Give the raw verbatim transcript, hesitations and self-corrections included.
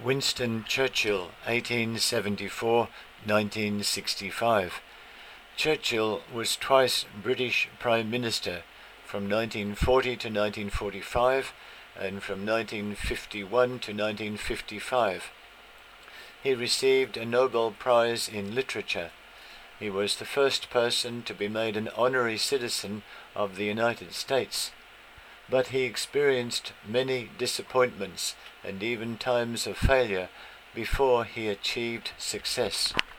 Winston Churchill, eighteen seventy-four to nineteen sixty-five. Churchill was twice British Prime Minister, from nineteen forty to nineteen forty-five and from nineteen fifty-one to nineteen fifty-five. He received a Nobel Prize in Literature. He was the first person to be made an honorary citizen of the United States. But he experienced many disappointments and even times of failure before he achieved success.